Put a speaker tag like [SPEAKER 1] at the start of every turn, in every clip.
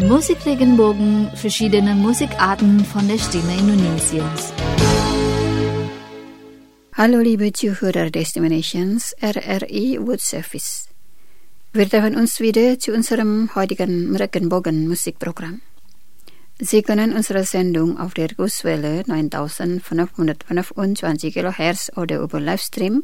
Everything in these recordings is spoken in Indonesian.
[SPEAKER 1] Musikregenbogen, verschiedene Musikarten von der Stimme Indonesiens.
[SPEAKER 2] Hallo liebe Zuhörer Destinations RRI World Service. Wir treffen uns wieder zu unserem heutigen Regenbogen Musikprogramm. Sie können unsere Sendung auf der Kurswelle 9525 kHz oder über Livestream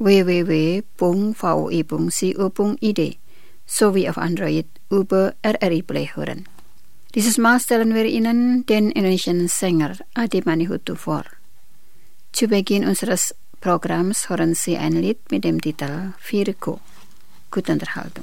[SPEAKER 2] www.voi.co.id sowie auf Android über RRI Play hören. Dieses Mal stellen wir Ihnen den indonesian Sänger Adi Manihutu vor. Zu Beginn unseres Programms hören Sie ein Lied mit dem Titel Virgo. Gute Unterhaltung.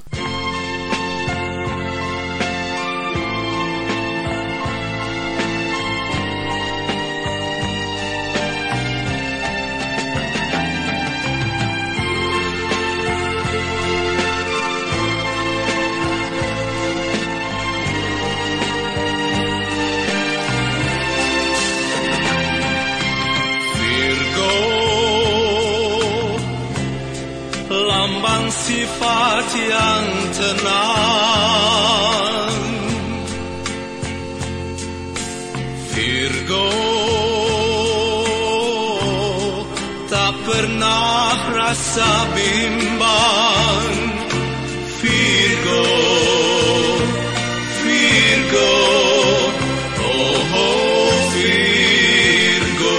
[SPEAKER 3] Lambang sifat yang tenang, Virgo tak pernah rasa bimbang, Virgo, Virgo, oh, oh Virgo.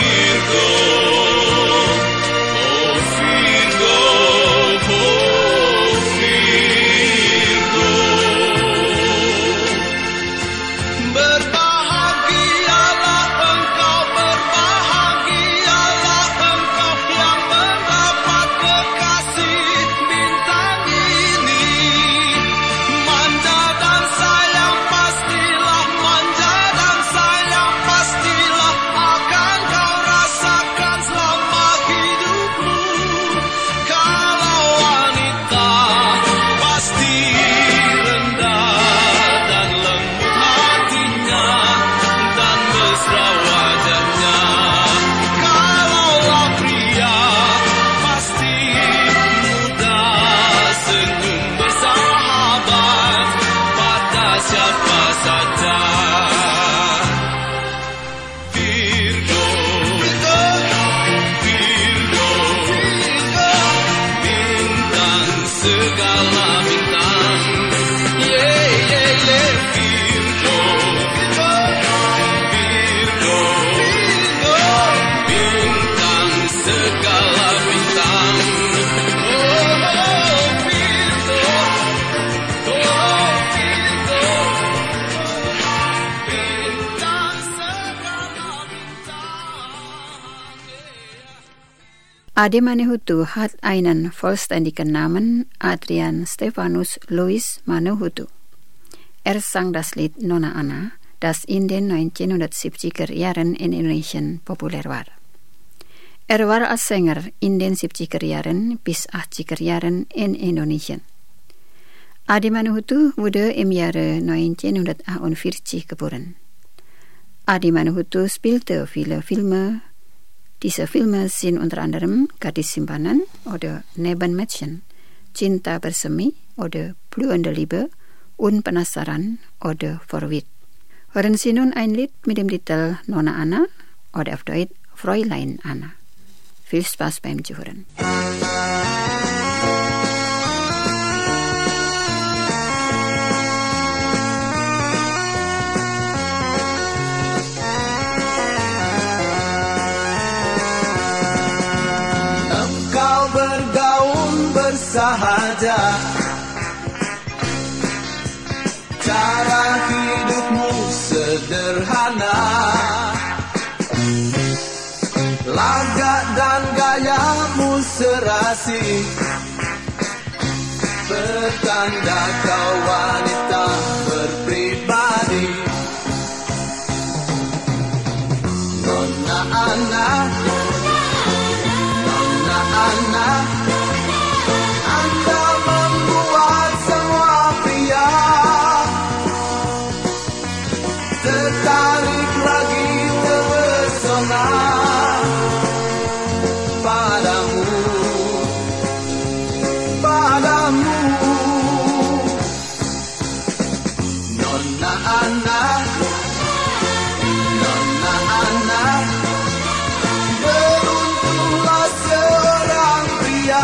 [SPEAKER 3] Oh
[SPEAKER 2] Ade Manehutu hat einen vollständigen Namen, Adrian Stephanus Louis Manehutu. Er sang das Lied Nonna Anna, das in den 1970er Jahren in Indonesien populär war. Er war als Sänger in den 70er Jahren bis 80er Jahren in Indonesien. Ade Manehutu wurde im Jahre 1948 geboren. Ade Manehutu spielte viele Filme. Diese Filme sind unter anderem Gadis Simpanan oder Nebenmädchen, Cinta Bersemi oder Blühende Liebe und Penasaran oder Verwit. Hören Sie nun ein Lied mit dem Titel Nonna Anna oder auf Deutsch Fräulein Anna. Viel Spaß beim Zuhören.
[SPEAKER 3] Sahaja, cara hidupmu sederhana, lagak dan gayamu serasi, pertanda kau wanita berpribadi. Nonna Anna, Nonna Anna, Anda membuat semua pria tertarik lagi terpesona padamu, padamu. Nonna Anna, Nonna Anna, beruntunglah seorang pria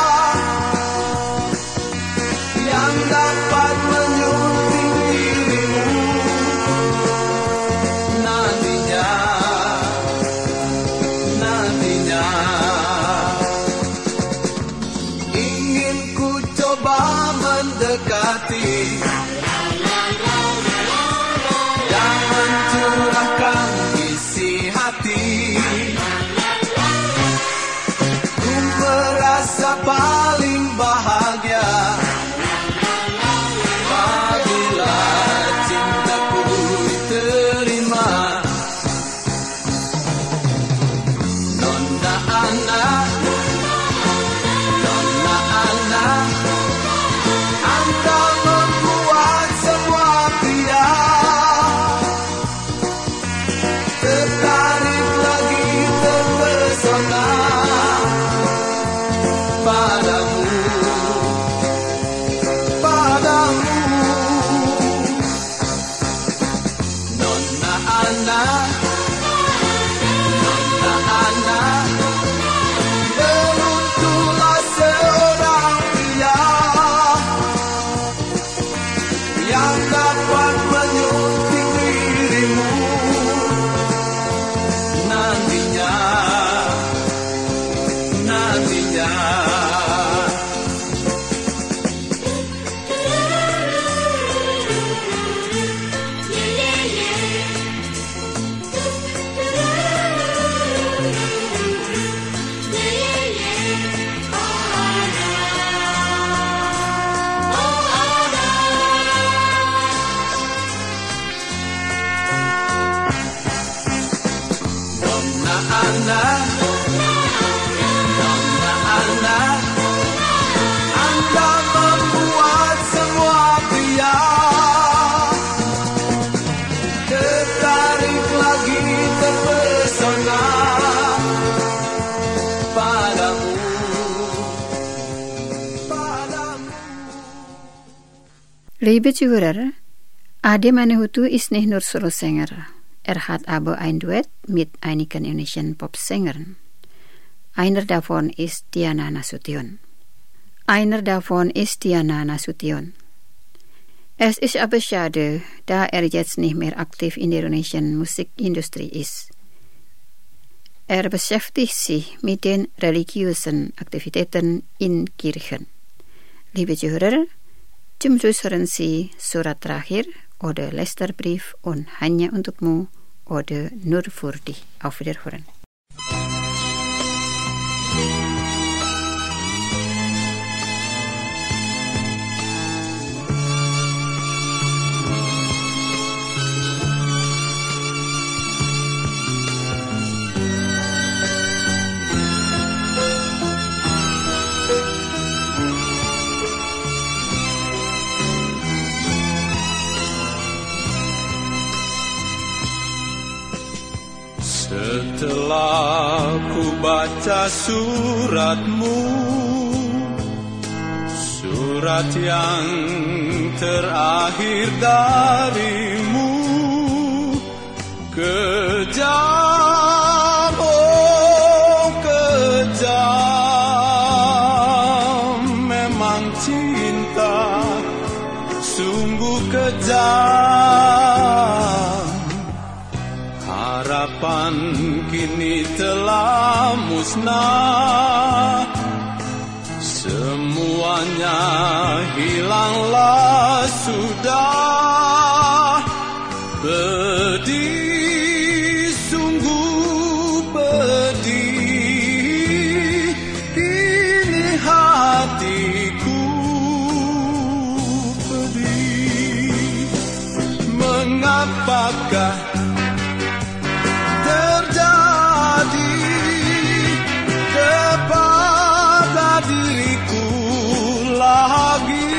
[SPEAKER 3] yang dapat menyunting dirimu nantinya, nantinya. Ingin ku coba mendekati dan mencurahkan isi hati. Ku merasa paling bahagia apabila cintaku diterima. Nonna Anna, Nonna Anna, Anda membuat semua pria tertarik lagi terpesona padamu, padamu. Nonna Anna, Nonna Anna, beruntunglah seorang pria yang dapat menyunting dirimu nantinya, nantinya. Nonna Anna, Nonna Anna, Anda membuat semua pria tertarik lagi terpesona padamu, padamu.
[SPEAKER 2] Liebe Zuhörer, Ade Manehutu ist nicht nur Solosänger. Er hat aber ein Duett mit einigen indonesian Popsängern. Einer davon ist Diana Nasution. Es ist aber schade, da er jetzt nicht mehr aktiv in der indonesischen Musikindustrie ist. Er beschäftigt sich mit den religiösen Aktivitäten in Kirchen. Liebe Zuhörer, zum Schluss hören Sie Surat Terakhir oder Lesterbrief und Hanya Untukmu oder Nur für dich. Auf Wiederhören.
[SPEAKER 3] baca suratmu, surat yang terakhir darimu. Kejam, oh kejam, memang cinta sungguh kejam. Harapan kini telah musnah, semuanya hilanglah sudah. Pedih, sungguh pedih, ini hatiku pedih. Mengapakah terjadi kepada diriku lagi?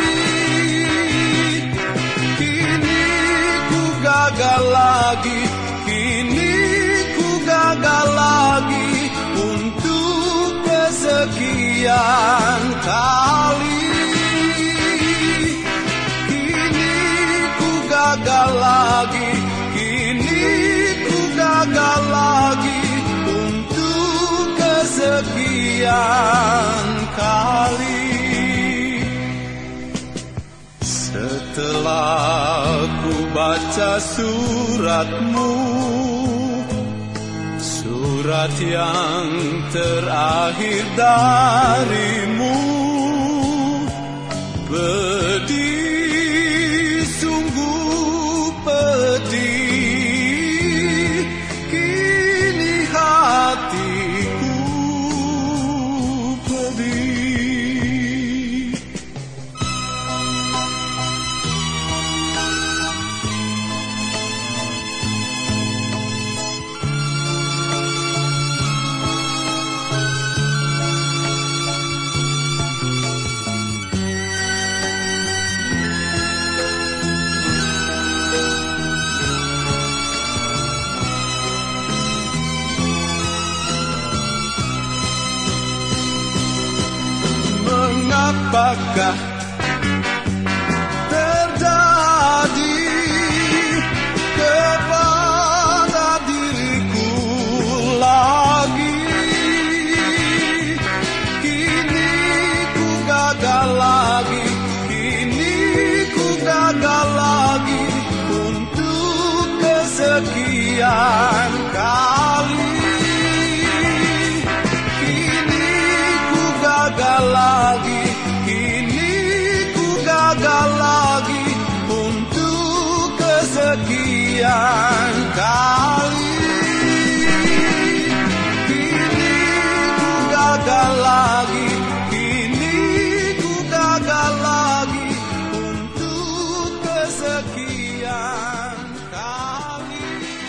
[SPEAKER 3] Kini ku gagal lagi, kini ku gagal lagi untuk kesekian kali. Kini ku gagal lagi, kini ku gagal lagi untuk kesekian kali. Setelah ku baca suratmu, surat yang terakhir darimu, pedih, sungguh pedih, kini hatiku pedih. Mengapakah terjadi kepada diriku lagi? Kini ku gagal lagi, kini ku gagal lagi untuk kesekian kali. Kini ku gagal lagi, kini ku gagal lagi untuk kesekian kali. Kini ku gagal lagi, kini ku gagal lagi untuk kesekian kali.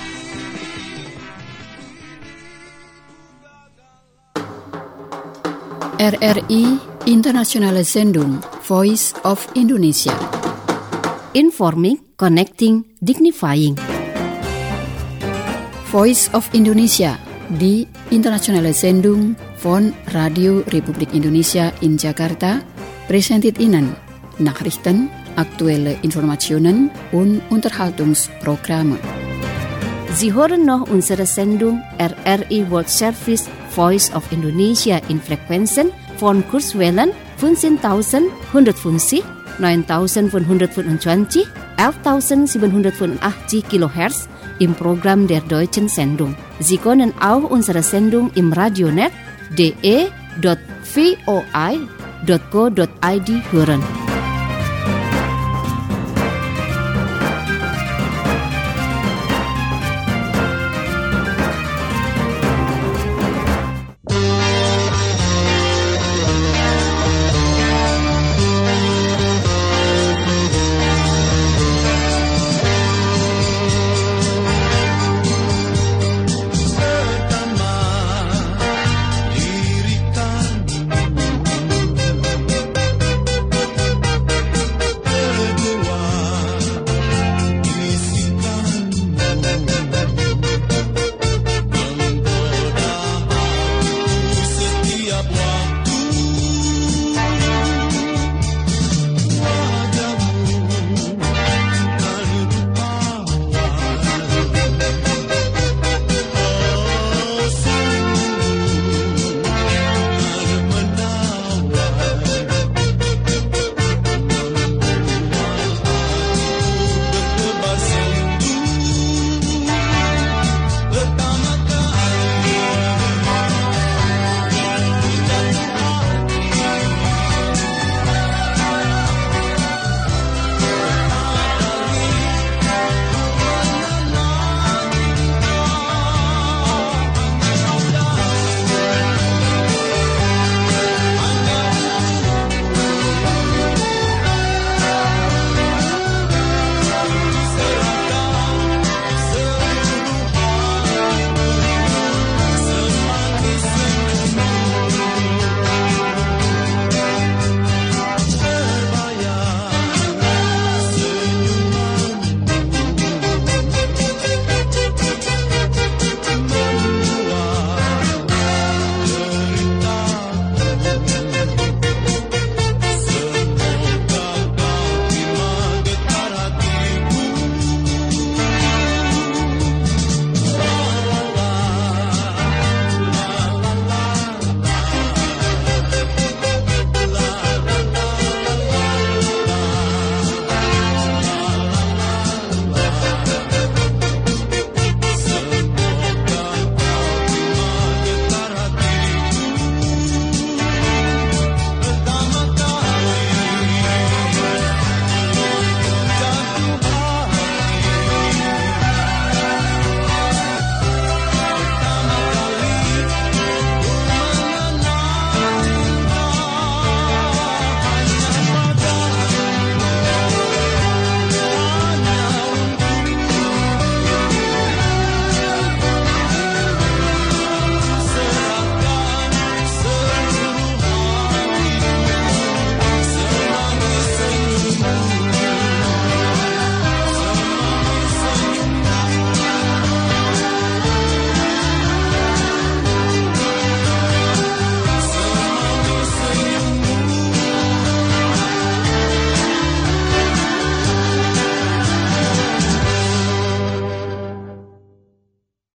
[SPEAKER 2] RRI Internationale Sendung Voice of Indonesia.
[SPEAKER 1] Informing, connecting, dignifying.
[SPEAKER 2] Voice of Indonesia di Internationale Sendung von Radio Republik Indonesia in Jakarta presented Ihnen Nachrichten, aktuelle Informationen und Unterhaltungsprogramme.
[SPEAKER 1] Sie hören noch unsere Sendung RRI World Service Voice of Indonesia in Frequenzen von Kurzwellen 15.150, 9.525, 11.785 kHz im Programm der Deutschen Sendung. Sie können auch unsere Sendung im Radionet de.voi.go.id hören.